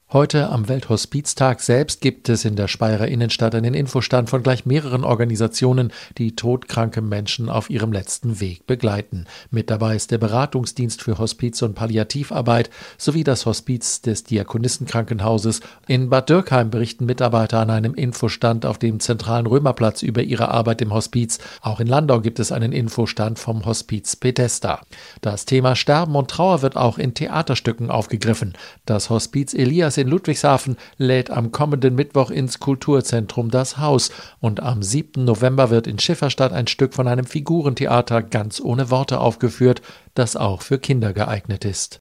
Heute am Welthospiztag selbst gibt es in der Speyerer Innenstadt einen Infostand von gleich mehreren Organisationen, die todkranke Menschen auf ihrem letzten Weg begleiten. Mit dabei ist der Beratungsdienst für Hospiz- und Palliativarbeit sowie das Hospiz des Diakonissenkrankenhauses. In Bad Dürkheim berichten Mitarbeiter an einem Infostand auf dem zentralen Römerplatz über ihre Arbeit im Hospiz. Auch in Landau gibt es einen Infostand vom Hospiz Bethesda. Das Thema Sterben und Trauer wird auch in Theaterstücken aufgegriffen. Das Hospiz Elias in Ludwigshafen lädt am kommenden Mittwoch ins Kulturzentrum Das Haus und am 7. November wird in Schifferstadt ein Stück von einem Figurentheater ganz ohne Worte aufgeführt, das auch für Kinder geeignet ist.